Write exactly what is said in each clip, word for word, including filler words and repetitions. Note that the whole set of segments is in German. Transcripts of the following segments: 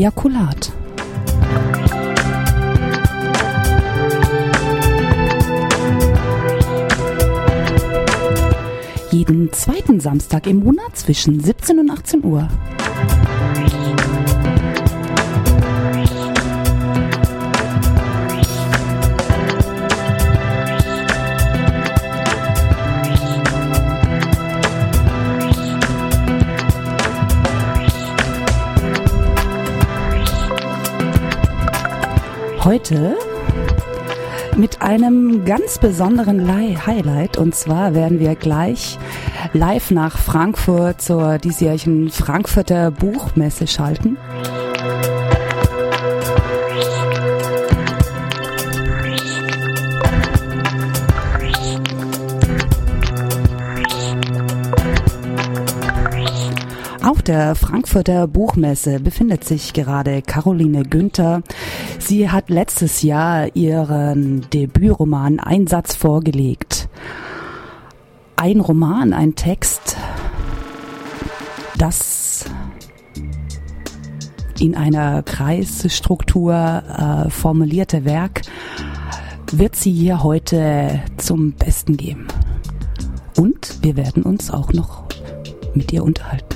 Ejakulat. Jeden zweiten Samstag im Monat zwischen siebzehn und achtzehn Uhr. Heute mit einem ganz besonderen Highlight, und zwar werden wir gleich live nach Frankfurt zur diesjährigen Frankfurter Buchmesse schalten. Auf der Frankfurter Buchmesse befindet sich gerade Caroline Günther. Sie hat letztes Jahr ihren Debütroman Einsatz vorgelegt. Ein Roman, ein Text, das in einer Kreisstruktur äh, formulierte Werk wird sie hier heute zum Besten geben. Und wir werden uns auch noch mit ihr unterhalten.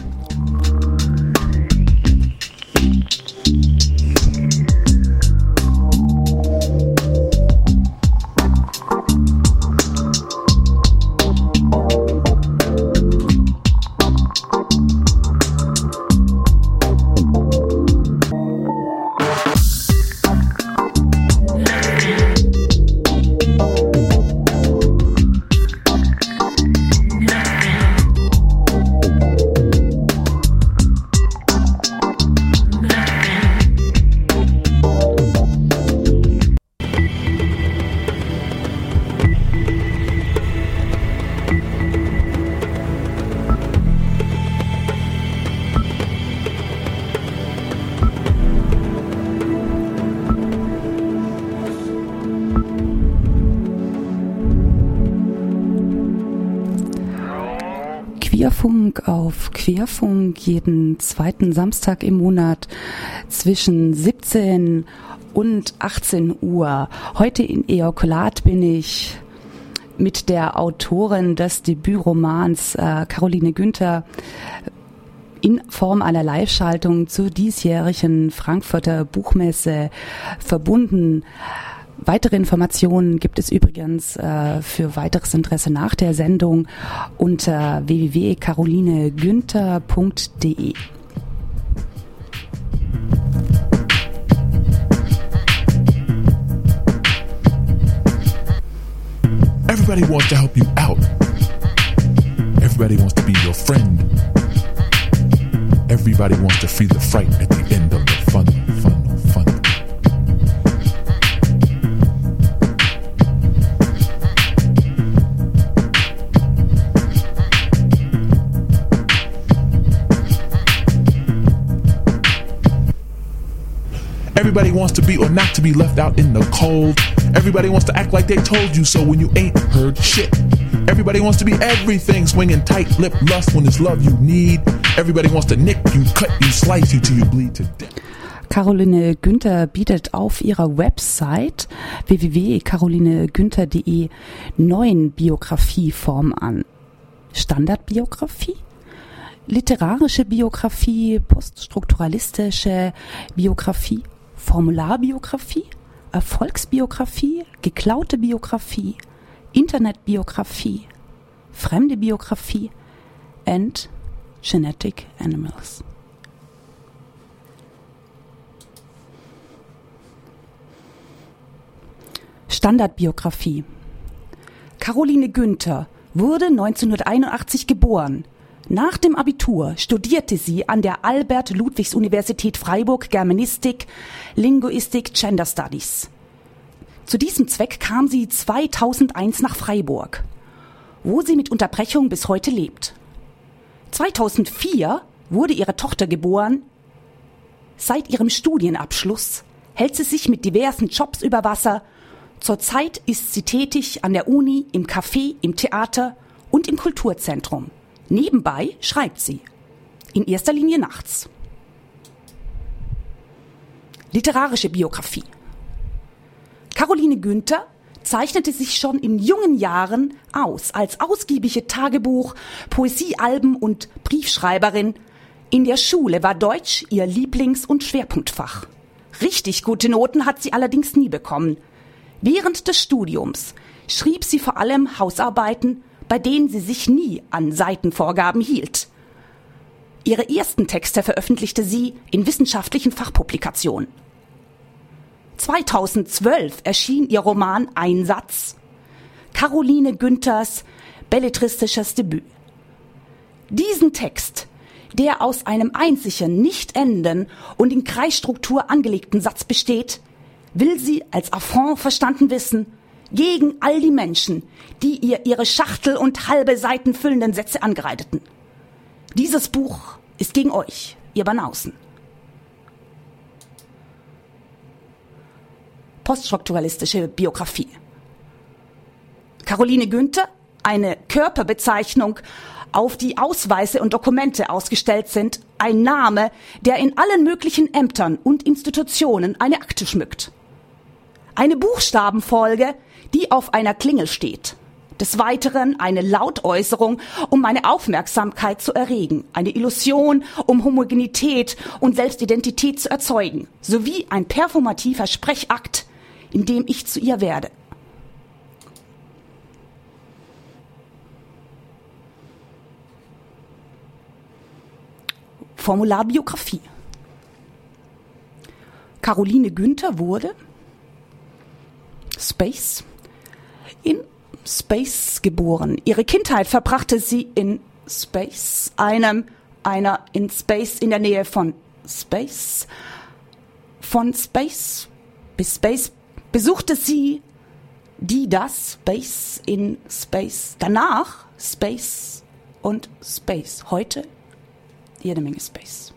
Queerfunk auf Queerfunk jeden zweiten Samstag im Monat zwischen siebzehn und achtzehn Uhr. Heute in Ejakulat bin ich mit der Autorin des Debütromans äh, Caroline Günther in Form einer Live-Schaltung zur diesjährigen Frankfurter Buchmesse verbunden. Weitere Informationen gibt es übrigens äh, für weiteres Interesse nach der Sendung unter w w w punkt caroline günther punkt d e. Everybody wants to help you out. Everybody wants to be your friend. Everybody wants to feel the fright at the end of the fun, fun, fun. Everybody wants to be or not to be left out in the cold. Everybody wants to act like they told you so when you ain't heard shit. Everybody wants to be everything, swinging tight lip lust when it's love you need. Everybody wants to nick you, cut you, slice you till you bleed to death. Caroline Günther bietet auf ihrer Website w w w punkt caroline günther punkt d e neun Biografieformen an. Standardbiografie, literarische Biografie, poststrukturalistische Biografie, Formularbiografie, Erfolgsbiografie, geklaute Biografie, Internetbiografie, fremde Biografie and Genetic Animals. Standardbiografie. Caroline Günther wurde neunzehnhunderteinundachtzig geboren. Nach dem Abitur studierte sie an der Albert-Ludwigs-Universität Freiburg Germanistik, Linguistik, Gender Studies. Zu diesem Zweck kam sie zweitausendeins nach Freiburg, wo sie mit Unterbrechung bis heute lebt. zweitausendvier wurde ihre Tochter geboren. Seit ihrem Studienabschluss hält sie sich mit diversen Jobs über Wasser. Zurzeit ist sie tätig an der Uni, im Café, im Theater und im Kulturzentrum. Nebenbei schreibt sie, in erster Linie nachts. Literarische Biografie. Caroline Günther zeichnete sich schon in jungen Jahren aus als ausgiebige Tagebuch-, Poesiealben- und Briefschreiberin. In der Schule war Deutsch ihr Lieblings- und Schwerpunktfach. Richtig gute Noten hat sie allerdings nie bekommen. Während des Studiums schrieb sie vor allem Hausarbeiten, bei denen sie sich nie an Seitenvorgaben hielt. Ihre ersten Texte veröffentlichte sie in wissenschaftlichen Fachpublikationen. zweitausendzwölf erschien ihr Roman Einsatz, Caroline Günthers belletristisches Debüt. Diesen Text, der aus einem einzigen, nicht endenden und in Kreisstruktur angelegten Satz besteht, will sie als Affront verstanden wissen gegen all die Menschen, die ihr ihre Schachtel und halbe Seiten füllenden Sätze angereiteten. Dieses Buch ist gegen euch, ihr Banausen. Poststrukturalistische Biografie. Caroline Günther, eine Körperbezeichnung, auf die Ausweise und Dokumente ausgestellt sind, ein Name, der in allen möglichen Ämtern und Institutionen eine Akte schmückt. Eine Buchstabenfolge, die auf einer Klingel steht. Des Weiteren eine Lautäußerung, um meine Aufmerksamkeit zu erregen, eine Illusion, um Homogenität und Selbstidentität zu erzeugen, sowie ein performativer Sprechakt, in dem ich zu ihr werde. Formular Biografie. Caroline Günther wurde Space in Space geboren. Ihre Kindheit verbrachte sie in Space, einem einer in Space in der Nähe von Space. Von Space bis Space besuchte sie die das Space in Space. Danach Space und Space. Heute jede Menge Space.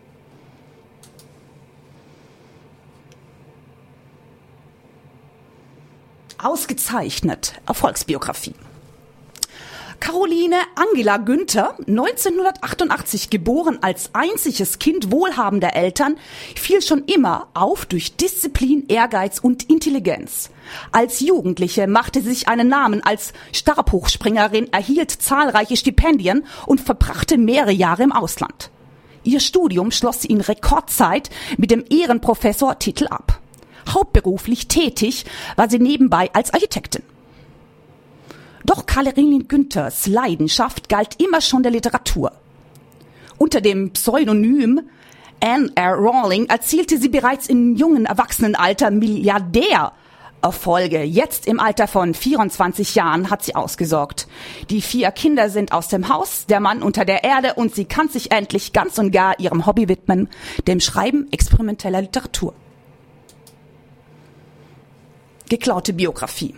Ausgezeichnet. Erfolgsbiografie. Caroline Angela Günther, neunzehnhundertachtundachtzig geboren als einziges Kind wohlhabender Eltern, fiel schon immer auf durch Disziplin, Ehrgeiz und Intelligenz. Als Jugendliche machte sie sich einen Namen als Stabhochspringerin, erhielt zahlreiche Stipendien und verbrachte mehrere Jahre im Ausland. Ihr Studium schloss sie in Rekordzeit mit dem Ehrenprofessortitel ab. Hauptberuflich tätig war sie nebenbei als Architektin. Doch Caroline Günthers Leidenschaft galt immer schon der Literatur. Unter dem Pseudonym Anne R. Rawling erzielte sie bereits im jungen Erwachsenenalter Milliardärerfolge. Jetzt im Alter von vierundzwanzig Jahren hat sie ausgesorgt. Die vier Kinder sind aus dem Haus, der Mann unter der Erde und sie kann sich endlich ganz und gar ihrem Hobby widmen, dem Schreiben experimenteller Literatur. Geklaute Biografie.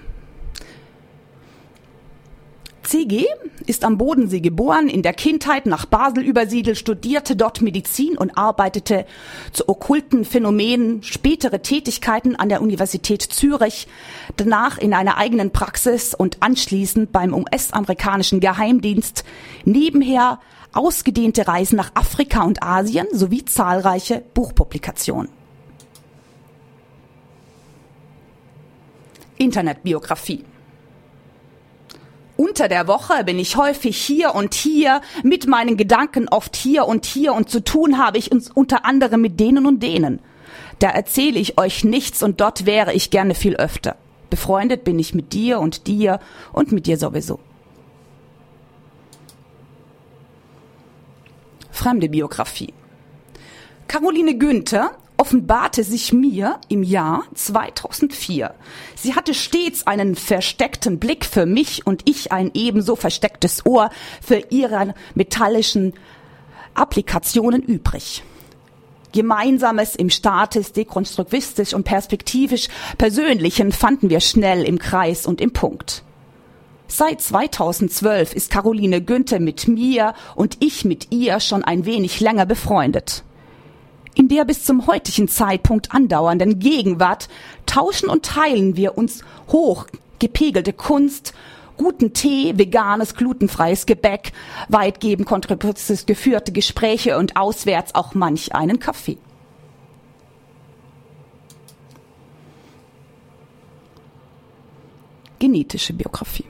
C G ist am Bodensee geboren, in der Kindheit nach Basel übersiedelt, studierte dort Medizin und arbeitete zu okkulten Phänomenen, spätere Tätigkeiten an der Universität Zürich, danach in einer eigenen Praxis und anschließend beim U S-amerikanischen Geheimdienst, nebenher ausgedehnte Reisen nach Afrika und Asien sowie zahlreiche Buchpublikationen. Internetbiografie. Unter der Woche bin ich häufig hier und hier, mit meinen Gedanken oft hier und hier und zu tun habe ich uns unter anderem mit denen und denen. Da erzähle ich euch nichts und dort wäre ich gerne viel öfter. Befreundet bin ich mit dir und dir und mit dir sowieso. Fremde Biografie. Caroline Günther offenbarte sich mir im Jahr zweitausendvier. Sie hatte stets einen versteckten Blick für mich und ich ein ebenso verstecktes Ohr für ihre metallischen Applikationen übrig. Gemeinsames im Status, dekonstruktivistisch und perspektivisch Persönlichen fanden wir schnell im Kreis und im Punkt. Seit zweitausendzwölf ist Caroline Günther mit mir und ich mit ihr schon ein wenig länger befreundet. In der bis zum heutigen Zeitpunkt andauernden Gegenwart tauschen und teilen wir uns hoch gepegelte Kunst, guten Tee, veganes, glutenfreies Gebäck, weitgehend kontroverses geführte Gespräche und auswärts auch manch einen Kaffee. genetische Biografie.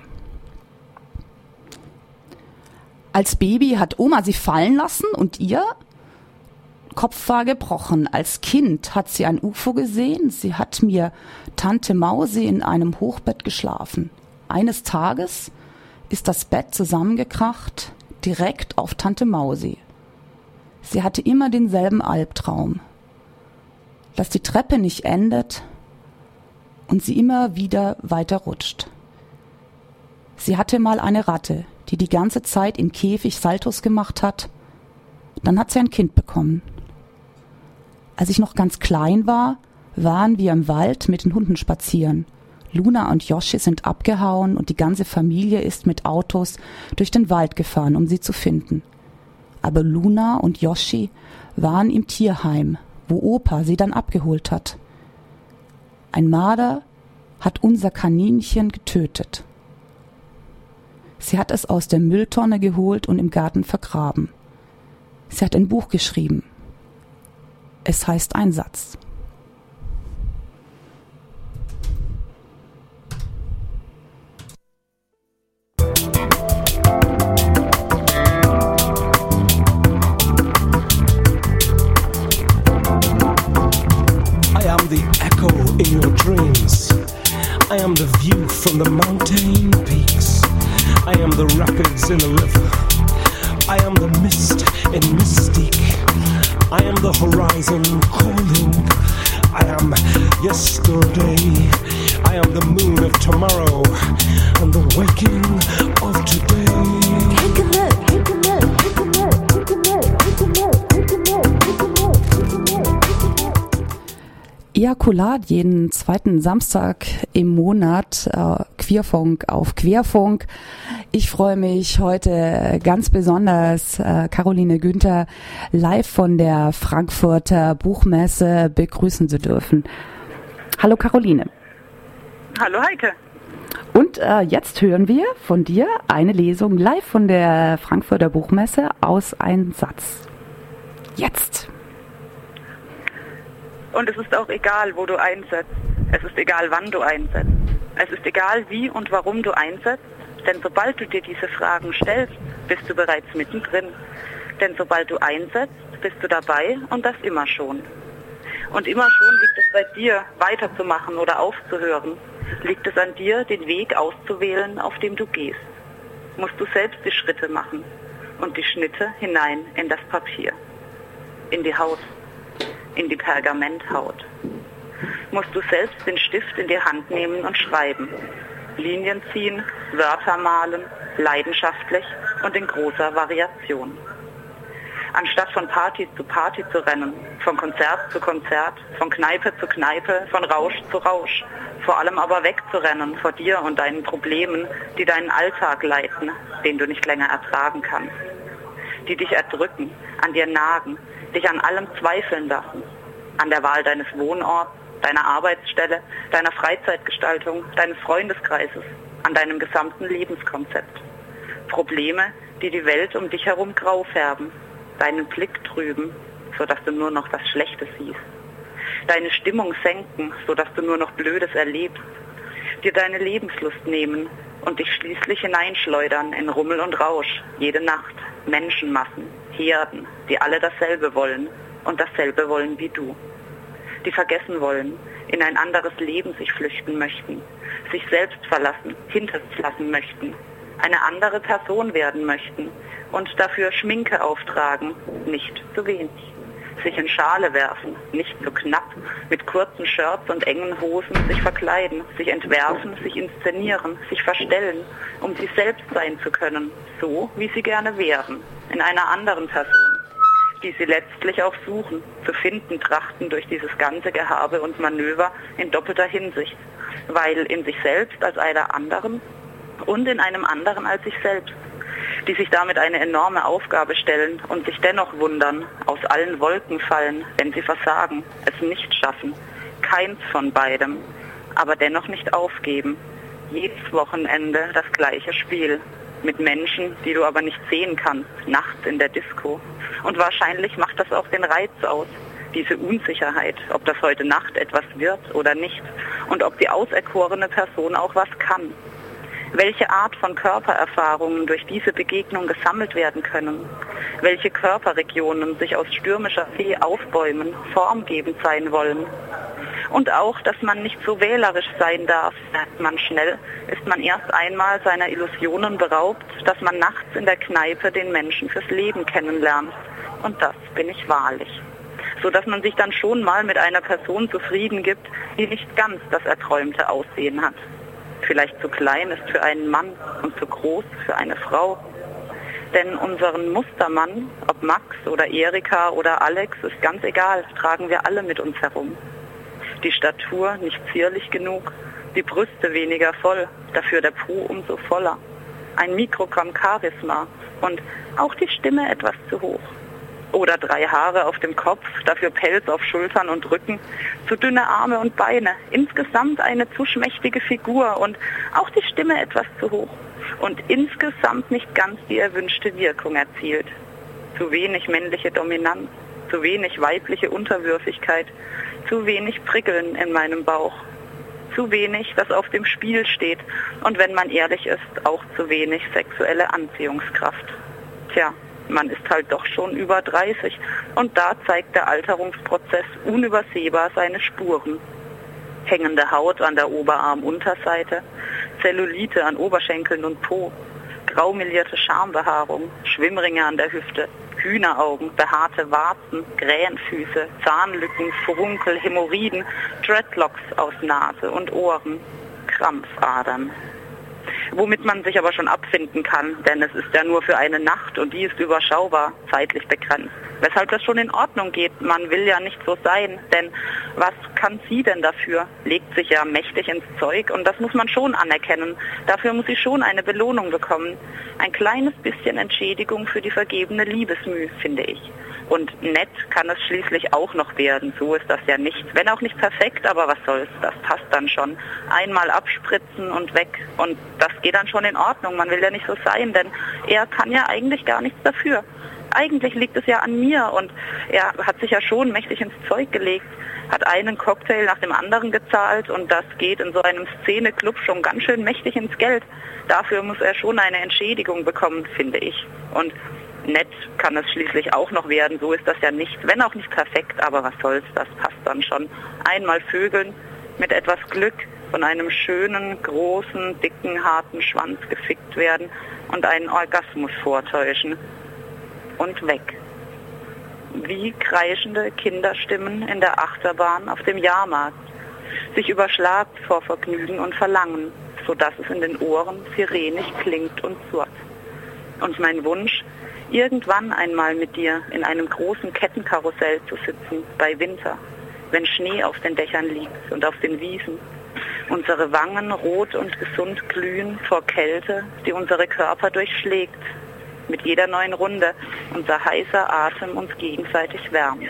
Als Baby hat Oma sie fallen lassen und ihr Kopf war gebrochen. Als Kind hat sie ein U F O gesehen. Sie hat mir Tante Mausi in einem Hochbett geschlafen. Eines Tages ist das Bett zusammengekracht, direkt auf Tante Mausi. Sie hatte immer denselben Albtraum, dass die Treppe nicht endet und sie immer wieder weiter rutscht. Sie hatte mal eine Ratte, die die ganze Zeit im Käfig Saltos gemacht hat. Dann hat sie ein Kind bekommen. Als ich noch ganz klein war, waren wir im Wald mit den Hunden spazieren. Luna und Yoshi sind abgehauen und die ganze Familie ist mit Autos durch den Wald gefahren, um sie zu finden. Aber Luna und Yoshi waren im Tierheim, wo Opa sie dann abgeholt hat. Ein Marder hat unser Kaninchen getötet. Sie hat es aus der Mülltonne geholt und im Garten vergraben. Sie hat ein Buch geschrieben. Es heißt ein Satz. I am the echo in your dreams. I am the view from the mountain peaks. I am the rapids in the river. I am the mist in mystique. I am the horizon calling. I am yesterday. I am the moon of tomorrow and the waking of today. Take a look, take a look, take a look, take a look, take a look, take a look, take a look, take a look. Ejakulat jeden zweiten Samstag im Monat, äh, Queerfunk auf Querfunk. Ich freue mich heute ganz besonders, äh, Caroline Günther live von der Frankfurter Buchmesse begrüßen zu dürfen. Hallo Caroline. Hallo Heike. Und äh, jetzt hören wir von dir eine Lesung live von der Frankfurter Buchmesse aus Ein Satz. Jetzt. Und es ist auch egal, wo du einsetzt. Es ist egal, wann du einsetzt. Es ist egal, wie und warum du einsetzt. Denn sobald du dir diese Fragen stellst, bist du bereits mittendrin. Denn sobald du einsetzt, bist du dabei und das immer schon. Und immer schon liegt es bei dir, weiterzumachen oder aufzuhören. Liegt es an dir, den Weg auszuwählen, auf dem du gehst. Musst du selbst die Schritte machen und die Schnitte hinein in das Papier, in die Haut, in die Pergamenthaut. Musst du selbst den Stift in die Hand nehmen und schreiben, Linien ziehen, Wörter malen, leidenschaftlich und in großer Variation. Anstatt von Party zu Party zu rennen, von Konzert zu Konzert, von Kneipe zu Kneipe, von Rausch zu Rausch, vor allem aber wegzurennen vor dir und deinen Problemen, die deinen Alltag leiten, den du nicht länger ertragen kannst, die dich erdrücken, an dir nagen, dich an allem zweifeln lassen, an der Wahl deines Wohnorts, deiner Arbeitsstelle, deiner Freizeitgestaltung, deines Freundeskreises, an deinem gesamten Lebenskonzept. Probleme, die die Welt um dich herum grau färben, deinen Blick trüben, sodass du nur noch das Schlechte siehst, deine Stimmung senken, sodass du nur noch Blödes erlebst, dir deine Lebenslust nehmen und dich schließlich hineinschleudern in Rummel und Rausch, jede Nacht, Menschenmassen, Herden, die alle dasselbe wollen und dasselbe wollen wie du, die vergessen wollen, in ein anderes Leben sich flüchten möchten, sich selbst verlassen, hinter sich lassen möchten, eine andere Person werden möchten und dafür Schminke auftragen, nicht zu wenig, sich in Schale werfen, nicht zu knapp, mit kurzen Shirts und engen Hosen sich verkleiden, sich entwerfen, sich inszenieren, sich verstellen, um sie selbst sein zu können, so wie sie gerne wären, in einer anderen Person, die sie letztlich auch suchen, zu finden trachten durch dieses ganze Gehabe und Manöver in doppelter Hinsicht, weil in sich selbst als einer anderen und in einem anderen als sich selbst, die sich damit eine enorme Aufgabe stellen und sich dennoch wundern, aus allen Wolken fallen, wenn sie versagen, es nicht schaffen, keins von beidem, aber dennoch nicht aufgeben. Jedes Wochenende das gleiche Spiel, mit Menschen, die du aber nicht sehen kannst, nachts in der Disco. Und wahrscheinlich macht das auch den Reiz aus, diese Unsicherheit, ob das heute Nacht etwas wird oder nicht und ob die auserkorene Person auch was kann. Welche Art von Körpererfahrungen durch diese Begegnung gesammelt werden können, welche Körperregionen sich aus stürmischer See aufbäumen, formgebend sein wollen. Und auch, dass man nicht so wählerisch sein darf, merkt man schnell, ist man erst einmal seiner Illusionen beraubt, dass man nachts in der Kneipe den Menschen fürs Leben kennenlernt. Und das bin ich wahrlich. So dass man sich dann schon mal mit einer Person zufrieden gibt, die nicht ganz das erträumte Aussehen hat. Vielleicht zu klein ist für einen Mann und zu groß für eine Frau. Denn unseren Mustermann, ob Max oder Erika oder Alex, ist ganz egal, tragen wir alle mit uns herum. Die Statur nicht zierlich genug, die Brüste weniger voll, dafür der Po umso voller. Ein Mikrogramm Charisma und auch die Stimme etwas zu hoch. Oder drei Haare auf dem Kopf, dafür Pelz auf Schultern und Rücken, zu dünne Arme und Beine, insgesamt eine zu schmächtige Figur und auch die Stimme etwas zu hoch und insgesamt nicht ganz die erwünschte Wirkung erzielt. Zu wenig männliche Dominanz, zu wenig weibliche Unterwürfigkeit, zu wenig Prickeln in meinem Bauch, zu wenig, das auf dem Spiel steht und wenn man ehrlich ist, auch zu wenig sexuelle Anziehungskraft. Tja, man ist halt doch schon über dreißig und da zeigt der Alterungsprozess unübersehbar seine Spuren. Hängende Haut an der Oberarmunterseite, Zellulite an Oberschenkeln und Po, graumelierte Schambehaarung, Schwimmringe an der Hüfte, Hühneraugen, behaarte Warzen, Krähenfüße, Zahnlücken, Furunkel, Hämorrhoiden, Dreadlocks aus Nase und Ohren, Krampfadern. Womit man sich aber schon abfinden kann, denn es ist ja nur für eine Nacht und die ist überschaubar, zeitlich begrenzt. Weshalb das schon in Ordnung geht, man will ja nicht so sein, denn was kann sie denn dafür? Legt sich ja mächtig ins Zeug und das muss man schon anerkennen. Dafür muss sie schon eine Belohnung bekommen. Ein kleines bisschen Entschädigung für die vergebene Liebesmüh, finde ich. Und nett kann es schließlich auch noch werden, so ist das ja nicht. Wenn auch nicht perfekt, aber was soll's, das passt dann schon. Einmal abspritzen und weg und das geht dann schon in Ordnung, man will ja nicht so sein, denn er kann ja eigentlich gar nichts dafür. Eigentlich liegt es ja an mir und er hat sich ja schon mächtig ins Zeug gelegt, hat einen Cocktail nach dem anderen gezahlt und das geht in so einem Szeneclub schon ganz schön mächtig ins Geld. Dafür muss er schon eine Entschädigung bekommen, finde ich. Und nett kann es schließlich auch noch werden, so ist das ja nicht, wenn auch nicht perfekt, aber was soll's, das passt dann schon. Einmal vögeln, mit etwas Glück von einem schönen, großen, dicken, harten Schwanz gefickt werden und einen Orgasmus vortäuschen. Und weg. Wie kreischende Kinderstimmen in der Achterbahn auf dem Jahrmarkt, sich überschlagt vor Vergnügen und Verlangen, sodass es in den Ohren sirenig klingt und surrt. Und mein Wunsch, irgendwann einmal mit dir in einem großen Kettenkarussell zu sitzen, bei Winter, wenn Schnee auf den Dächern liegt und auf den Wiesen, unsere Wangen rot und gesund glühen vor Kälte, die unsere Körper durchschlägt, mit jeder neuen Runde unser heißer Atem uns gegenseitig wärmt.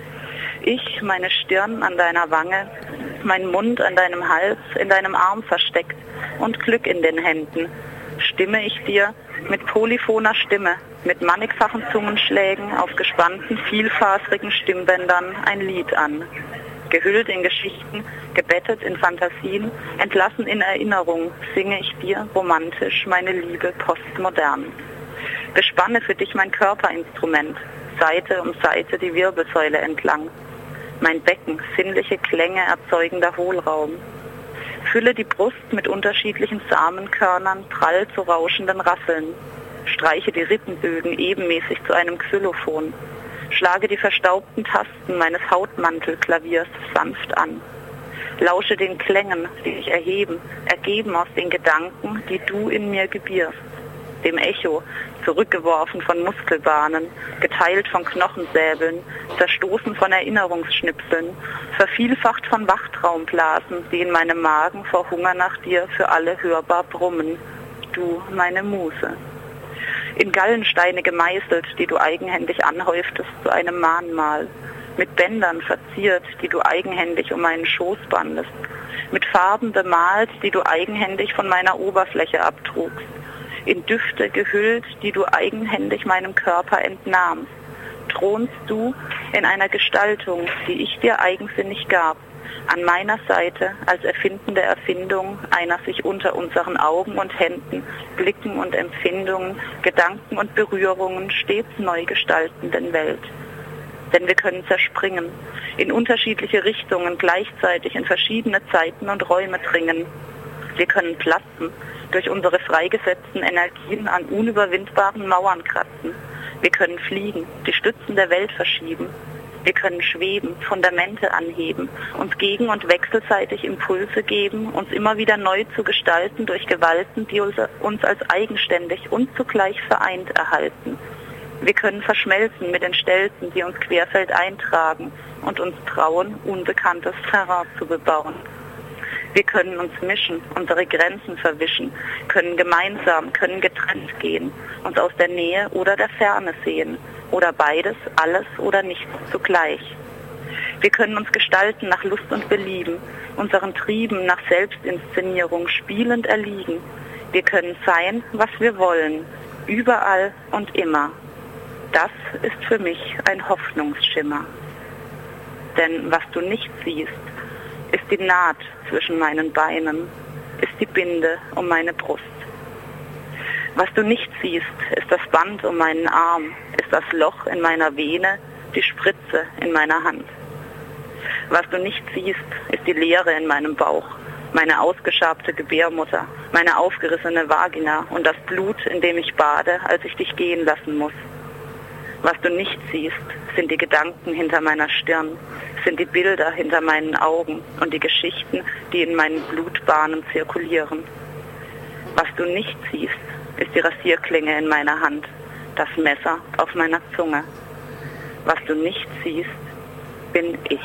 Ich, meine Stirn an deiner Wange, mein Mund an deinem Hals, in deinem Arm versteckt und Glück in den Händen, stimme ich dir mit polyphoner Stimme, mit mannigfachen Zungenschlägen auf gespannten, vielfasrigen Stimmbändern ein Lied an. Gehüllt in Geschichten, gebettet in Fantasien, entlassen in Erinnerung, singe ich dir romantisch meine Liebe postmodern. Bespanne für dich mein Körperinstrument, Seite um Seite die Wirbelsäule entlang. Mein Becken, sinnliche Klänge erzeugender Hohlraum. Fülle die Brust mit unterschiedlichen Samenkörnern, prall zu rauschenden Rasseln. Streiche die Rippenbögen ebenmäßig zu einem Xylophon. Schlage die verstaubten Tasten meines Hautmantelklaviers sanft an. Lausche den Klängen, die sich erheben, ergeben aus den Gedanken, die du in mir gebierst. Dem Echo, zurückgeworfen von Muskelbahnen, geteilt von Knochensäbeln, zerstoßen von Erinnerungsschnipseln, vervielfacht von Wachtraumblasen, die in meinem Magen vor Hunger nach dir für alle hörbar brummen. Du, meine Muse. In Gallensteine gemeißelt, die du eigenhändig anhäuftest zu einem Mahnmal, mit Bändern verziert, die du eigenhändig um meinen Schoß bandest, mit Farben bemalt, die du eigenhändig von meiner Oberfläche abtrugst, in Düfte gehüllt, die du eigenhändig meinem Körper entnahmst, thronst du in einer Gestaltung, die ich dir eigensinnig gab, an meiner Seite als erfindende Erfindung einer sich unter unseren Augen und Händen, Blicken und Empfindungen, Gedanken und Berührungen stets neu gestaltenden Welt. Denn wir können zerspringen, in unterschiedliche Richtungen gleichzeitig in verschiedene Zeiten und Räume dringen. Wir können platzen, durch unsere freigesetzten Energien an unüberwindbaren Mauern kratzen. Wir können fliegen, die Stützen der Welt verschieben. Wir können schweben, Fundamente anheben, uns gegen- und wechselseitig Impulse geben, uns immer wieder neu zu gestalten durch Gewalten, die uns als eigenständig und zugleich vereint erhalten. Wir können verschmelzen mit den Stelzen, die uns querfeld eintragen und uns trauen, unbekanntes Terrain zu bebauen. Wir können uns mischen, unsere Grenzen verwischen, können gemeinsam, können getrennt gehen, uns aus der Nähe oder der Ferne sehen oder beides, alles oder nichts zugleich. Wir können uns gestalten nach Lust und Belieben, unseren Trieben nach Selbstinszenierung spielend erliegen. Wir können sein, was wir wollen, überall und immer. Das ist für mich ein Hoffnungsschimmer. Denn was du nicht siehst, ist die Naht zwischen meinen Beinen, ist die Binde um meine Brust. Was du nicht siehst, ist das Band um meinen Arm, ist das Loch in meiner Vene, die Spritze in meiner Hand. Was du nicht siehst, ist die Leere in meinem Bauch, meine ausgeschabte Gebärmutter, meine aufgerissene Vagina und das Blut, in dem ich bade, als ich dich gehen lassen muss. Was du nicht siehst, sind die Gedanken hinter meiner Stirn, sind die Bilder hinter meinen Augen und die Geschichten, die in meinen Blutbahnen zirkulieren. Was du nicht siehst, ist die Rasierklinge in meiner Hand, das Messer auf meiner Zunge. Was du nicht siehst, bin ich.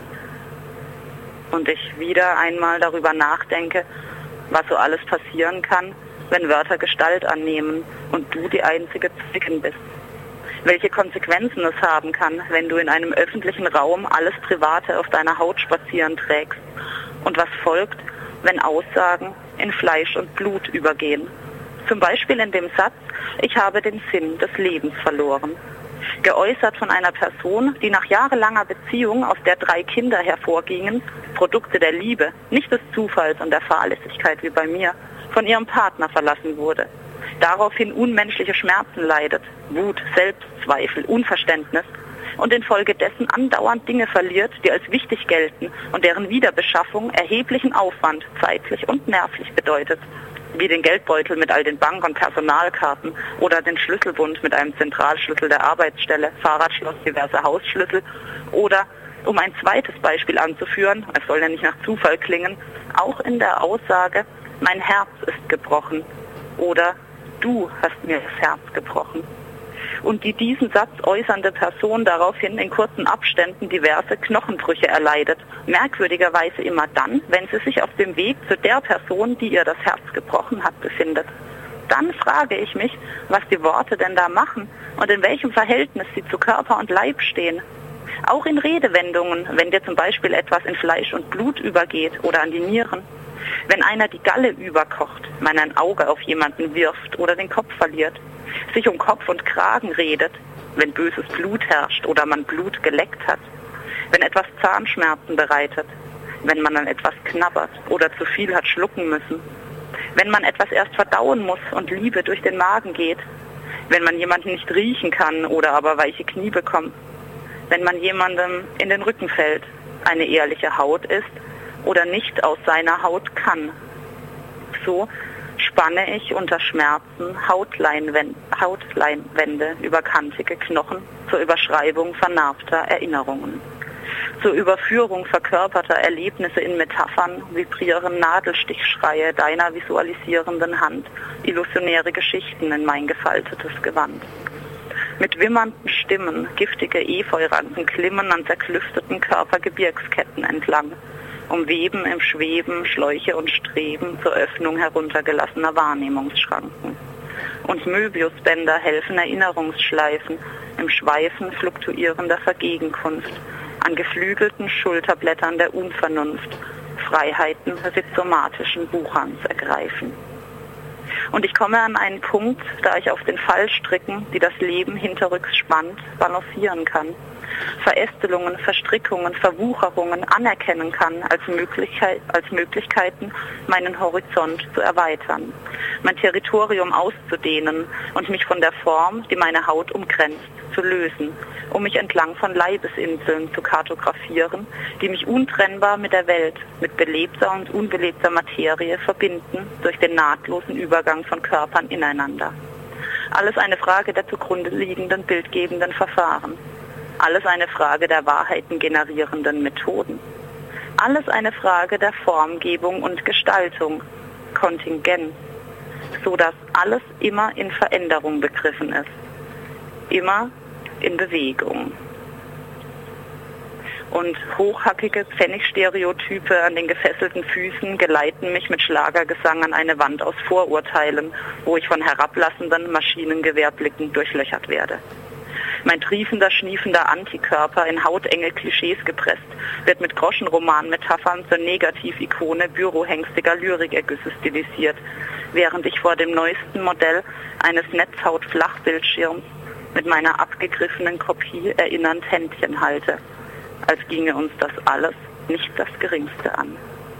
Und ich wieder einmal darüber nachdenke, was so alles passieren kann, wenn Wörter Gestalt annehmen und du die einzige Zeugin bist. Welche Konsequenzen es haben kann, wenn du in einem öffentlichen Raum alles Private auf deiner Haut spazieren trägst. Und was folgt, wenn Aussagen in Fleisch und Blut übergehen. Zum Beispiel in dem Satz, ich habe den Sinn des Lebens verloren. Geäußert von einer Person, die nach jahrelanger Beziehung, aus der drei Kinder hervorgingen, Produkte der Liebe, nicht des Zufalls und der Fahrlässigkeit wie bei mir, von ihrem Partner verlassen wurde. Daraufhin unmenschliche Schmerzen leidet, Wut, Selbstzweifel, Unverständnis und infolgedessen andauernd Dinge verliert, die als wichtig gelten und deren Wiederbeschaffung erheblichen Aufwand zeitlich und nervlich bedeutet, wie den Geldbeutel mit all den Bank- und Personalkarten oder den Schlüsselbund mit einem Zentralschlüssel der Arbeitsstelle, Fahrradschloss, diverse Hausschlüssel oder, um ein zweites Beispiel anzuführen, es soll ja nicht nach Zufall klingen, auch in der Aussage, mein Herz ist gebrochen oder du hast mir das Herz gebrochen. Und die diesen Satz äußernde Person daraufhin in kurzen Abständen diverse Knochenbrüche erleidet. Merkwürdigerweise immer dann, wenn sie sich auf dem Weg zu der Person, die ihr das Herz gebrochen hat, befindet. Dann frage ich mich, was die Worte denn da machen und in welchem Verhältnis sie zu Körper und Leib stehen. Auch in Redewendungen, wenn dir zum Beispiel etwas in Fleisch und Blut übergeht oder an die Nieren. Wenn einer die Galle überkocht, man ein Auge auf jemanden wirft oder den Kopf verliert, sich um Kopf und Kragen redet, wenn böses Blut herrscht oder man Blut geleckt hat, wenn etwas Zahnschmerzen bereitet, wenn man an etwas knabbert oder zu viel hat schlucken müssen, wenn man etwas erst verdauen muss und Liebe durch den Magen geht, wenn man jemanden nicht riechen kann oder aber weiche Knie bekommt, wenn man jemandem in den Rücken fällt, eine ehrliche Haut ist oder nicht aus seiner Haut kann. So spanne ich unter Schmerzen Hautleinwände, Hautleinwände über kantige Knochen zur Überschreibung vernarbter Erinnerungen. Zur Überführung verkörperter Erlebnisse in Metaphern vibrieren Nadelstichschreie deiner visualisierenden Hand, illusionäre Geschichten in mein gefaltetes Gewand. Mit wimmernden Stimmen giftige Efeuranken klimmen an zerklüfteten Körpergebirgsketten entlang, umweben im Schweben Schläuche und Streben zur Öffnung heruntergelassener Wahrnehmungsschranken. Und Möbiusbänder helfen Erinnerungsschleifen im Schweifen fluktuierender Vergegenkunft, an geflügelten Schulterblättern der Unvernunft, Freiheiten rhizomatischen Wucherns ergreifen. Und ich komme an einen Punkt, da ich auf den Fallstricken, die das Leben hinterrücks spannt, balancieren kann. Verästelungen, Verstrickungen, Verwucherungen anerkennen kann als, Möglichkeit, als Möglichkeiten, meinen Horizont zu erweitern, mein Territorium auszudehnen und mich von der Form, die meine Haut umgrenzt, zu lösen, um mich entlang von Leibesinseln zu kartografieren, die mich untrennbar mit der Welt, mit belebter und unbelebter Materie verbinden durch den nahtlosen Übergang von Körpern ineinander. Alles eine Frage der zugrunde liegenden bildgebenden Verfahren. Alles eine Frage der Wahrheiten generierenden Methoden. Alles eine Frage der Formgebung und Gestaltung, Kontingenz, so dass alles immer in Veränderung begriffen ist, immer in Bewegung. Und hochhackige Pfennigstereotype an den gefesselten Füßen geleiten mich mit Schlagergesang an eine Wand aus Vorurteilen, wo ich von herablassenden Maschinengewehrblicken durchlöchert werde. Mein triefender, schniefender Antikörper in hautenge Klischees gepresst, wird mit Groschenroman-Metaphern zur Negativikone bürohengstiger Lyrikergüsse stilisiert, während ich vor dem neuesten Modell eines Netzhaut-Flachbildschirms mit meiner abgegriffenen Kopie erinnernd Händchen halte, als ginge uns das alles nicht das Geringste an.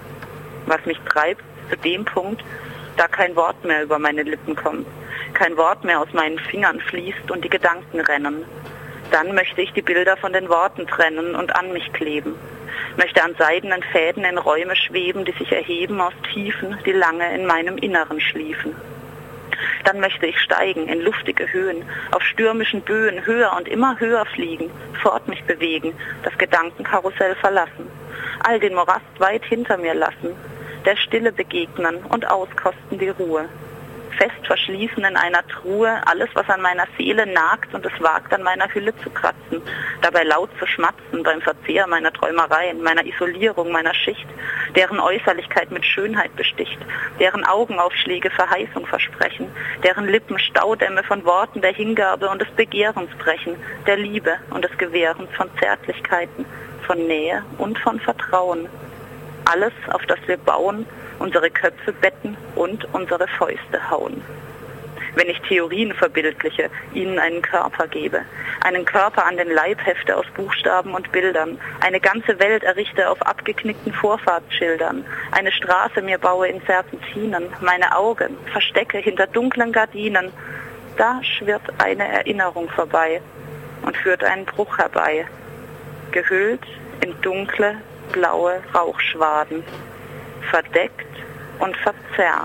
Was mich treibt zu dem Punkt, da kein Wort mehr über meine Lippen kommt, kein Wort mehr aus meinen Fingern fließt und die Gedanken rennen. Dann möchte ich die Bilder von den Worten trennen und an mich kleben, möchte an seidenen Fäden in Räume schweben, die sich erheben aus Tiefen, die lange in meinem Inneren schliefen. Dann möchte ich steigen in luftige Höhen, auf stürmischen Böen höher und immer höher fliegen, fort mich bewegen, das Gedankenkarussell verlassen, all den Morast weit hinter mir lassen, der Stille begegnen und auskosten die Ruhe. Fest verschließen in einer Truhe alles, was an meiner Seele nagt und es wagt, an meiner Hülle zu kratzen, dabei laut zu schmatzen beim Verzehr meiner Träumereien, meiner Isolierung, meiner Schicht, deren Äußerlichkeit mit Schönheit besticht, deren Augenaufschläge Verheißung versprechen, deren Lippen Staudämme von Worten der Hingabe und des Begehrens brechen, der Liebe und des Gewährens von Zärtlichkeiten, von Nähe und von Vertrauen. Alles, auf das wir bauen, unsere Köpfe betten und unsere Fäuste hauen. Wenn ich Theorien verbildliche, ihnen einen Körper gebe, einen Körper an den Leib hefte aus Buchstaben und Bildern, eine ganze Welt errichte auf abgeknickten Vorfahrtsschildern, eine Straße mir baue in Serpentinen, meine Augen verstecke hinter dunklen Gardinen, da schwirrt eine Erinnerung vorbei und führt einen Bruch herbei, gehüllt in dunkle, blaue Rauchschwaden, verdeckt und verzerrt.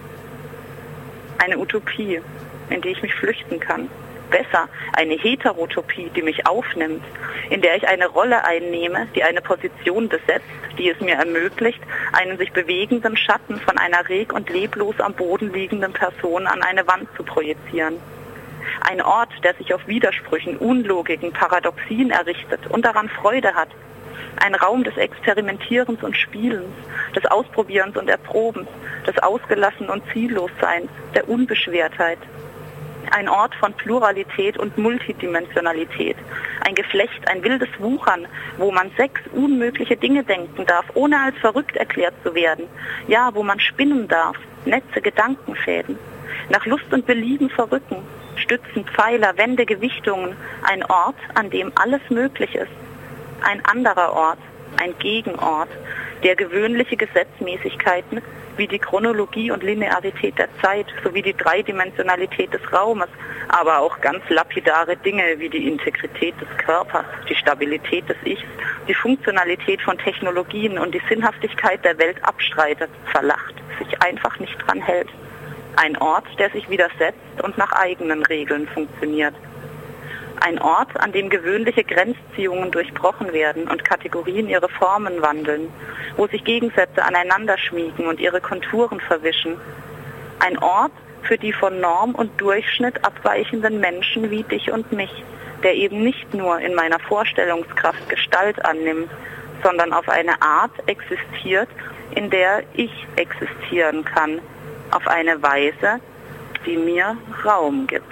Eine Utopie, in die ich mich flüchten kann. Besser, eine Heterotopie, die mich aufnimmt, in der ich eine Rolle einnehme, die eine Position besetzt, die es mir ermöglicht, einen sich bewegenden Schatten von einer reg und leblos am Boden liegenden Person an eine Wand zu projizieren. Ein Ort, der sich auf Widersprüchen, Unlogiken, Paradoxien errichtet und daran Freude hat. Ein Raum des Experimentierens und Spielens, des Ausprobierens und Erprobens, des Ausgelassen- und Ziellosseins, der Unbeschwertheit. Ein Ort von Pluralität und Multidimensionalität. Ein Geflecht, ein wildes Wuchern, wo man sechs unmögliche Dinge denken darf, ohne als verrückt erklärt zu werden. Ja, wo man spinnen darf, Netze, Gedankenfäden. Nach Lust und Belieben verrücken, Stützen, Pfeiler, Wände, Gewichtungen. Ein Ort, an dem alles möglich ist. Ein anderer Ort, ein Gegenort, der gewöhnliche Gesetzmäßigkeiten wie die Chronologie und Linearität der Zeit sowie die Dreidimensionalität des Raumes, aber auch ganz lapidare Dinge wie die Integrität des Körpers, die Stabilität des Ichs, die Funktionalität von Technologien und die Sinnhaftigkeit der Welt abstreitet, verlacht, sich einfach nicht dran hält. Ein Ort, der sich widersetzt und nach eigenen Regeln funktioniert. Ein Ort, an dem gewöhnliche Grenzziehungen durchbrochen werden und Kategorien ihre Formen wandeln, wo sich Gegensätze aneinander schmiegen und ihre Konturen verwischen. Ein Ort für die von Norm und Durchschnitt abweichenden Menschen wie dich und mich, der eben nicht nur in meiner Vorstellungskraft Gestalt annimmt, sondern auf eine Art existiert, in der ich existieren kann, auf eine Weise, die mir Raum gibt.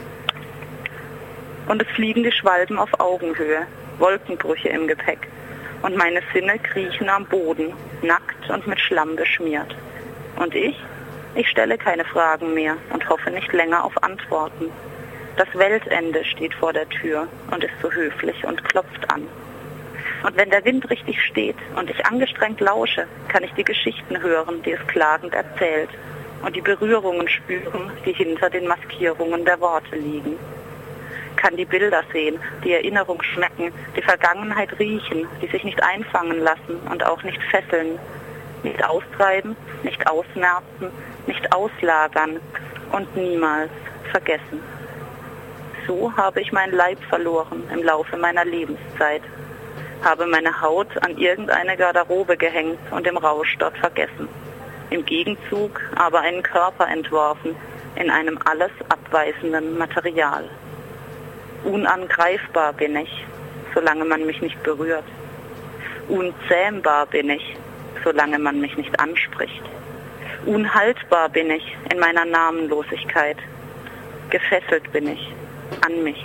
Und es fliegen die Schwalben auf Augenhöhe, Wolkenbrüche im Gepäck. und meine Sinne kriechen am Boden, nackt und mit Schlamm beschmiert. Und ich? Ich stelle keine Fragen mehr und hoffe nicht länger auf Antworten. Das Weltende steht vor der Tür und ist so höflich und klopft an. Und wenn der Wind richtig steht und ich angestrengt lausche, kann ich die Geschichten hören, die es klagend erzählt, und die Berührungen spüren, die hinter den Maskierungen der Worte liegen. Kann die Bilder sehen, die Erinnerung schmecken, die Vergangenheit riechen, die sich nicht einfangen lassen und auch nicht fesseln, nicht austreiben, nicht ausmerzen, nicht auslagern und niemals vergessen. So habe ich meinen Leib verloren im Laufe meiner Lebenszeit, habe meine Haut an irgendeine Garderobe gehängt und im Rausch dort vergessen. Im Gegenzug aber einen Körper entworfen, in einem alles abweisenden Material. Unangreifbar bin ich, solange man mich nicht berührt. Unzähmbar bin ich, solange man mich nicht anspricht. Unhaltbar bin ich in meiner Namenlosigkeit. Gefesselt bin ich an mich.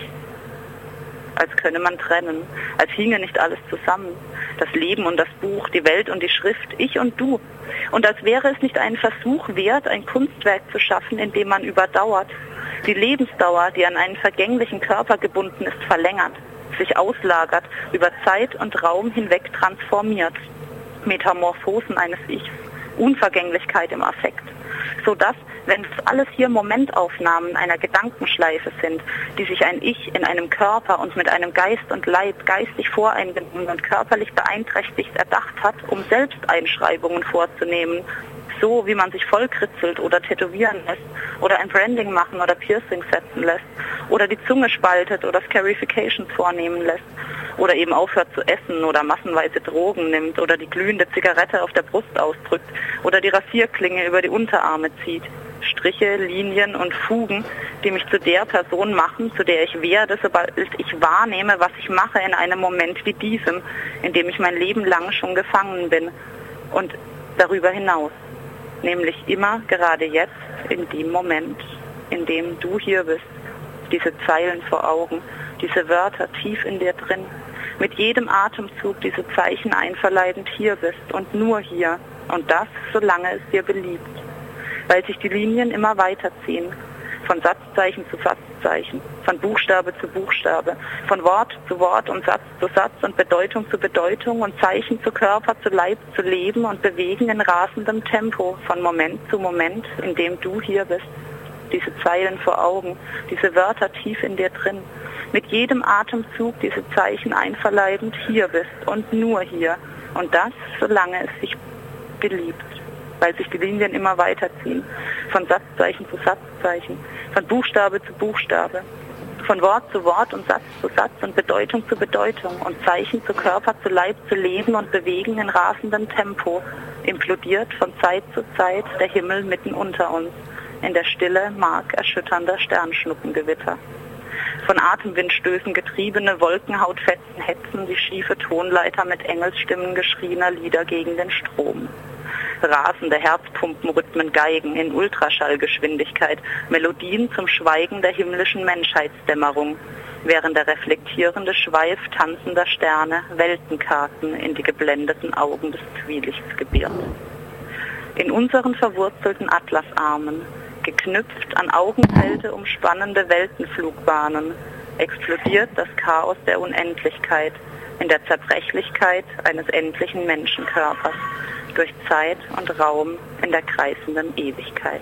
Als könne man trennen, als hinge nicht alles zusammen. Das Leben und das Buch, die Welt und die Schrift, ich und du. Und als wäre es nicht einen Versuch wert, ein Kunstwerk zu schaffen, in dem man überdauert, die Lebensdauer, die an einen vergänglichen Körper gebunden ist, verlängert, sich auslagert, über Zeit und Raum hinweg transformiert. Metamorphosen eines Ichs, Unvergänglichkeit im Affekt, sodass, wenn das alles hier Momentaufnahmen einer Gedankenschleife sind, die sich ein Ich in einem Körper und mit einem Geist und Leib geistig voreingenommen und körperlich beeinträchtigt erdacht hat, um Selbsteinschreibungen vorzunehmen, so wie man sich vollkritzelt oder tätowieren lässt oder ein Branding machen oder Piercings setzen lässt oder die Zunge spaltet oder Scarifications vornehmen lässt oder eben aufhört zu essen oder massenweise Drogen nimmt oder die glühende Zigarette auf der Brust ausdrückt oder die Rasierklinge über die Unterarme zieht. Striche, Linien und Fugen, die mich zu der Person machen, zu der ich werde, sobald ich wahrnehme, was ich mache in einem Moment wie diesem, in dem ich mein Leben lang schon gefangen bin. Und darüber hinaus, nämlich immer gerade jetzt, in dem Moment, in dem du hier bist, diese Zeilen vor Augen, diese Wörter tief in dir drin, mit jedem Atemzug diese Zeichen einverleibend hier bist und nur hier, und das, solange es dir beliebt. Weil sich die Linien immer weiterziehen, von Satzzeichen zu Satzzeichen, von Buchstabe zu Buchstabe, von Wort zu Wort und Satz zu Satz und Bedeutung zu Bedeutung und Zeichen zu Körper, zu Leib, zu Leben und Bewegen in rasendem Tempo, von Moment zu Moment, in dem du hier bist. Diese Zeilen vor Augen, diese Wörter tief in dir drin, mit jedem Atemzug diese Zeichen einverleibend hier bist und nur hier, und das, solange es sich beliebt. Weil sich die Linien immer weiterziehen, von Satzzeichen zu Satzzeichen, von Buchstabe zu Buchstabe, von Wort zu Wort und Satz zu Satz und Bedeutung zu Bedeutung und Zeichen zu Körper, zu Leib, zu Leben und Bewegen in rasendem Tempo, implodiert von Zeit zu Zeit der Himmel mitten unter uns, in der Stille markerschütternder Sternschnuppengewitter. Von Atemwindstößen getriebene Wolkenhautfetzen hetzen die schiefe Tonleiter mit Engelsstimmen geschriener Lieder gegen den Strom. Rasende Herzpumpenrhythmen geigen in Ultraschallgeschwindigkeit, Melodien zum Schweigen der himmlischen Menschheitsdämmerung, während der reflektierende Schweif tanzender Sterne Weltenkarten in die geblendeten Augen des Zwielichts gebiert. In unseren verwurzelten Atlasarmen, geknüpft an Augenzelte umspannende Weltenflugbahnen, explodiert das Chaos der Unendlichkeit in der Zerbrechlichkeit eines endlichen Menschenkörpers, durch Zeit und Raum in der kreisenden Ewigkeit.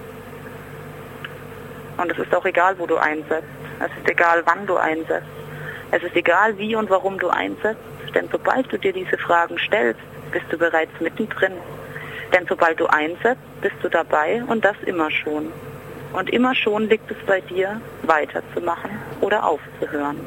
Und es ist auch egal, wo du einsetzt. Es ist egal, wann du einsetzt. Es ist egal, wie und warum du einsetzt, denn sobald du dir diese Fragen stellst, bist du bereits mittendrin. Denn sobald du einsetzt, bist du dabei, und das immer schon. Und immer schon liegt es bei dir, weiterzumachen oder aufzuhören.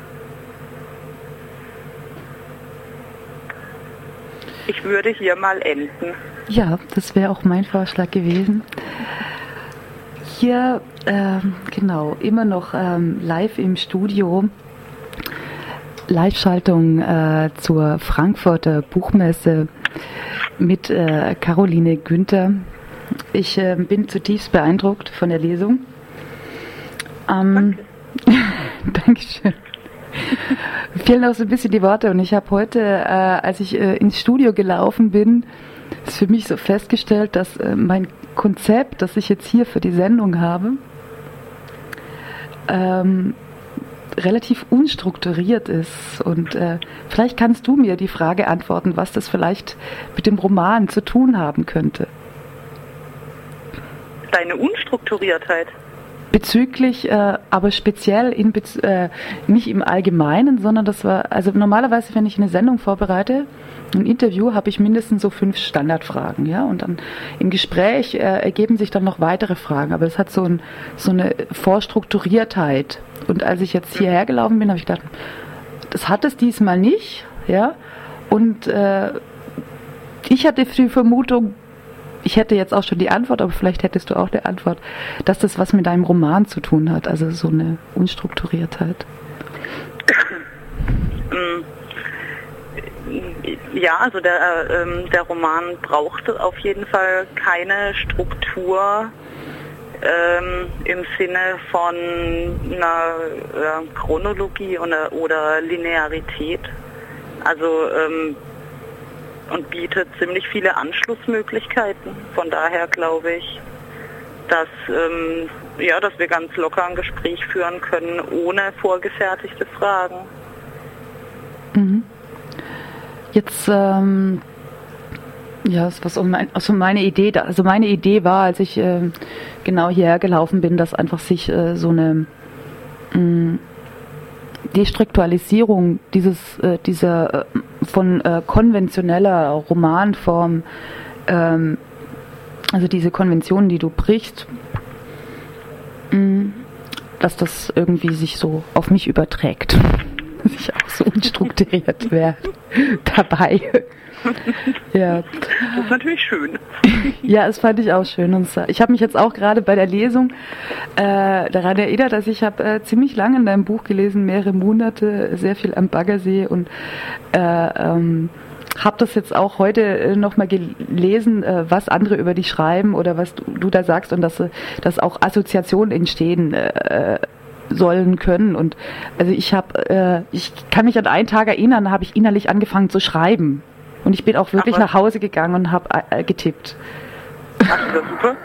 Ich würde hier mal enden. Ja, das wäre auch mein Vorschlag gewesen. Hier, ähm, genau, immer noch ähm, live im Studio. Live-Schaltung äh, zur Frankfurter Buchmesse mit äh, Caroline Günther. Ich äh, bin zutiefst beeindruckt von der Lesung. Ähm, Dankeschön. fehlen auch so ein bisschen die Worte. Und ich habe heute, äh, als ich äh, ins Studio gelaufen bin, ist für mich so festgestellt, dass äh, mein Konzept, das ich jetzt hier für die Sendung habe, ähm, relativ unstrukturiert ist. Und äh, vielleicht kannst du mir die Frage antworten, was das vielleicht mit dem Roman zu tun haben könnte. Deine Unstrukturiertheit? Bezüglich, äh, aber speziell in Bez- äh, nicht im Allgemeinen, sondern das war, also normalerweise, wenn ich eine Sendung vorbereite, ein Interview, habe ich mindestens so fünf Standardfragen, ja, und dann im Gespräch äh, ergeben sich dann noch weitere Fragen, aber es hat so, ein, so eine Vorstrukturiertheit. Und als ich jetzt hierher gelaufen bin, habe ich gedacht, das hat es diesmal nicht, ja, und äh, ich hatte die Vermutung, ich hätte jetzt auch schon die Antwort, aber vielleicht hättest du auch die Antwort, dass das was mit deinem Roman zu tun hat, also so eine Unstrukturiertheit. Ja, also der, ähm, der Roman braucht auf jeden Fall keine Struktur ähm, im Sinne von einer äh, Chronologie oder, oder Linearität. Also ähm, und bietet ziemlich viele Anschlussmöglichkeiten. Von daher glaube ich, dass, ähm, ja, dass wir ganz locker ein Gespräch führen können, ohne vorgefertigte Fragen. Mhm. Jetzt, ähm, ja, das war so, mein, also meine Idee, also meine Idee war, als ich äh, genau hierher gelaufen bin, dass einfach sich äh, so eine mh, Destrukturalisierung dieses, äh, dieser äh, von äh, konventioneller Romanform, ähm, also diese Konventionen, die du brichst, mh, dass das irgendwie sich so auf mich überträgt. Dass ich auch so unstrukturiert werde dabei. Ja. Das ist natürlich schön. Ja, das fand ich auch schön. Und ich habe mich jetzt auch gerade bei der Lesung äh, daran erinnert, dass ich habe äh, ziemlich lange in deinem Buch gelesen, mehrere Monate, sehr viel am Baggersee und äh, ähm, habe das jetzt auch heute äh, nochmal gelesen, äh, was andere über dich schreiben oder was du, du da sagst und dass, dass auch Assoziationen entstehen äh, sollen können. Und also ich habe, äh, ich kann mich an einen Tag erinnern, da habe ich innerlich angefangen zu schreiben. Und ich bin auch wirklich Ach, nach Hause gegangen und habe äh, getippt. Ach, das ist super.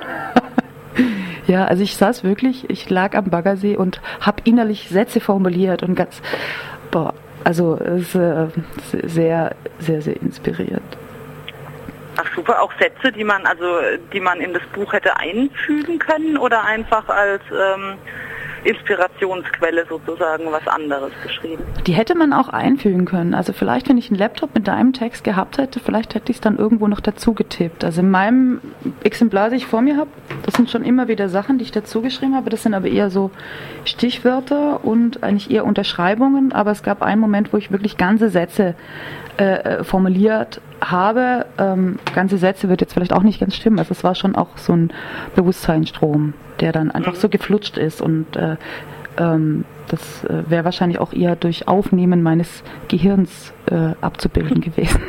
Ja, also ich saß wirklich, ich lag am Baggersee und habe innerlich Sätze formuliert und ganz, boah, also es ist äh, sehr, sehr, sehr inspirierend. Ach super, auch Sätze, die man also, die man in das Buch hätte einfügen können oder einfach als ähm, Inspirationsquelle sozusagen was anderes geschrieben? Die hätte man auch einfügen können. Also vielleicht, wenn ich einen Laptop mit deinem Text gehabt hätte, vielleicht hätte ich es dann irgendwo noch dazu getippt. Also in meinem Exemplar, das ich vor mir habe, das sind schon immer wieder Sachen, die ich dazu geschrieben habe. Das sind aber eher so Stichwörter und eigentlich eher Unterschreibungen. Aber es gab einen Moment, wo ich wirklich ganze Sätze äh, formuliert habe. Ähm, ganze Sätze wird jetzt vielleicht auch nicht ganz stimmen. Also es war schon auch so ein Bewusstseinsstrom, der dann einfach so geflutscht ist und äh, ähm, das äh, wäre wahrscheinlich auch eher durch Aufnehmen meines Gehirns äh, abzubilden gewesen.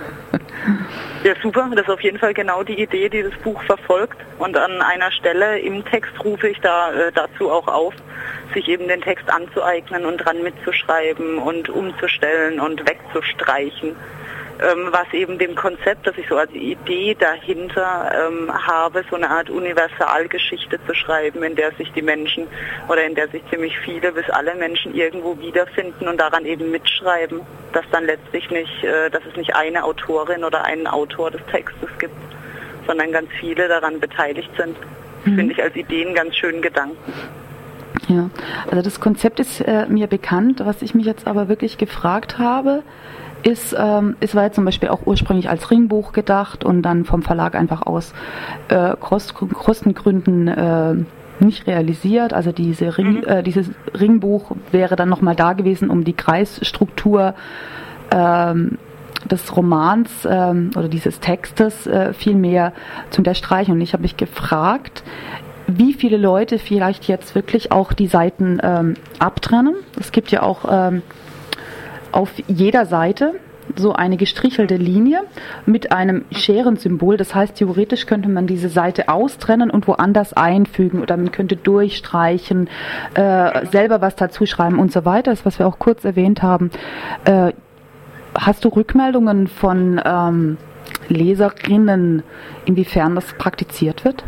Ja, super. Das ist auf jeden Fall genau die Idee, die das Buch verfolgt. Und an einer Stelle im Text rufe ich da äh, dazu auch auf, sich eben den Text anzueignen und dran mitzuschreiben und umzustellen und wegzustreichen. Ähm, was eben dem Konzept, das ich so als Idee dahinter ähm, habe, so eine Art Universalgeschichte zu schreiben, in der sich die Menschen oder in der sich ziemlich viele bis alle Menschen irgendwo wiederfinden und daran eben mitschreiben, dass dann letztlich nicht, äh, dass es nicht eine Autorin oder einen Autor des Textes gibt, sondern ganz viele daran beteiligt sind. Das Mhm. finde ich als Idee einen ganz schönen Gedanken. Ja, also das Konzept ist äh, mir bekannt. Was ich mich jetzt aber wirklich gefragt habe, ist, ähm, es war jetzt zum Beispiel auch ursprünglich als Ringbuch gedacht und dann vom Verlag einfach aus äh, Kostengründen äh, nicht realisiert. Also diese Ring, Mhm. äh, dieses Ringbuch wäre dann nochmal da gewesen, um die Kreisstruktur ähm, des Romans ähm, oder dieses Textes äh, viel mehr zu unterstreichen. Und ich habe mich gefragt, wie viele Leute vielleicht jetzt wirklich auch die Seiten ähm, abtrennen. Es gibt ja auch ähm, auf jeder Seite so eine gestrichelte Linie mit einem Scherensymbol. Das heißt, theoretisch könnte man diese Seite austrennen und woanders einfügen oder man könnte durchstreichen, äh, selber was dazu schreiben und so weiter. Das, was wir auch kurz erwähnt haben. Äh, hast du Rückmeldungen von ähm, Leserinnen, inwiefern das praktiziert wird?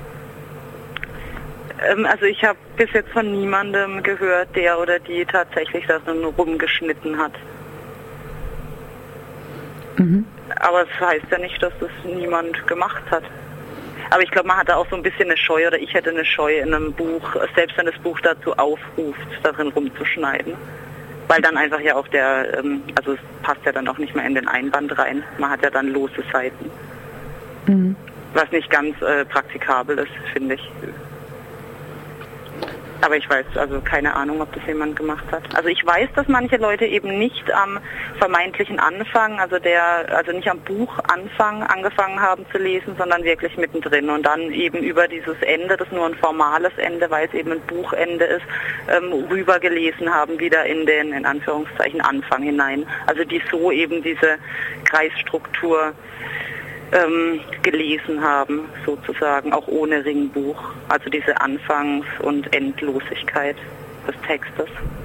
Ähm, also ich habe bis jetzt von niemandem gehört, der oder die tatsächlich das nur rumgeschnitten hat. Mhm. Aber es heißt ja nicht, dass das niemand gemacht hat. Aber ich glaube, man hatte auch so ein bisschen eine Scheu, oder ich hätte eine Scheu in einem Buch, selbst wenn das Buch dazu aufruft, darin rumzuschneiden. Weil dann einfach ja auch der, ähm, also es passt ja dann auch nicht mehr in den Einband rein. Man hat ja dann lose Seiten. Mhm. Was nicht ganz äh, praktikabel ist, finde ich. Aber ich weiß, also keine Ahnung, ob das jemand gemacht hat. Also ich weiß, dass manche Leute eben nicht am vermeintlichen Anfang, also der, also nicht am Buchanfang angefangen haben zu lesen, sondern wirklich mittendrin und dann eben über dieses Ende, das nur ein formales Ende, weil es eben ein Buchende ist, ähm, rübergelesen haben, wieder in den, in Anführungszeichen, Anfang hinein. Also die so eben diese Kreisstruktur Ähm, gelesen haben, sozusagen, auch ohne Ringbuch. Also diese Anfangs- und Endlosigkeit des Textes.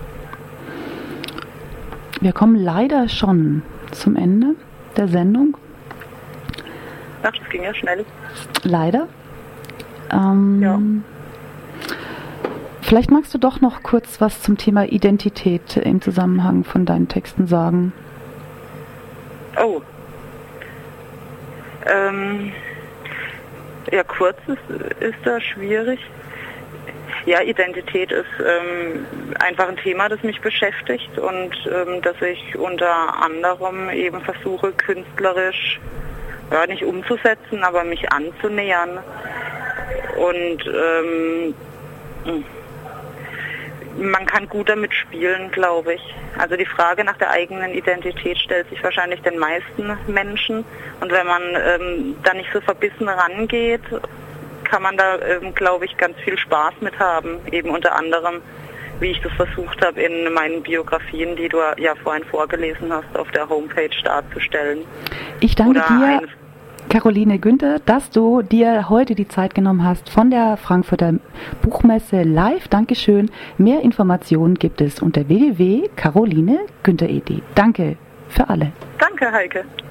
Wir kommen leider schon zum Ende der Sendung. Ach, das ging ja schnell. Leider. Ähm, Ja. Vielleicht magst du doch noch kurz was zum Thema Identität im Zusammenhang von deinen Texten sagen. Oh. Ähm, ja, kurz ist, ist da schwierig. Ja, Identität ist ähm, einfach ein Thema, das mich beschäftigt und ähm, das ich unter anderem eben versuche, künstlerisch, ja, nicht umzusetzen, aber mich anzunähern. Und ähm, man kann gut damit spielen, glaube ich. Also die Frage nach der eigenen Identität stellt sich wahrscheinlich den meisten Menschen. Und wenn man ähm, da nicht so verbissen rangeht, kann man da, ähm, glaube ich, ganz viel Spaß mit haben. Eben unter anderem, wie ich das versucht habe, in meinen Biografien, die du ja vorhin vorgelesen hast, auf der Homepage darzustellen. Ich danke Oder dir, ein Caroline Günther, dass du dir heute die Zeit genommen hast von der Frankfurter Buchmesse live. Dankeschön. Mehr Informationen gibt es unter w w w punkt caroline günther punkt d e. Danke für alle. Danke, Heike.